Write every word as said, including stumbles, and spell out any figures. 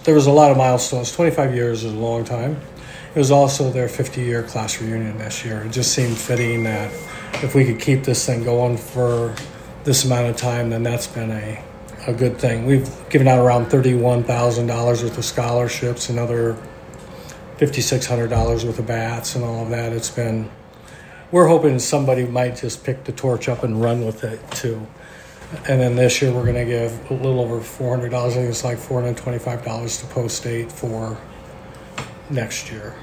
there was a lot of milestones. twenty-five years is a long time. It was also their fifty-year class reunion this year. It just seemed fitting that if we could keep this thing going for this amount of time, then that's been a, a good thing. We've given out around thirty-one thousand dollars worth of scholarships, another five thousand six hundred dollars worth of bats and all of that. It's been, we're hoping somebody might just pick the torch up and run with it too. And then this year we're going to give a little over four hundred dollars. I think it's like four hundred twenty-five dollars to Post State for next year.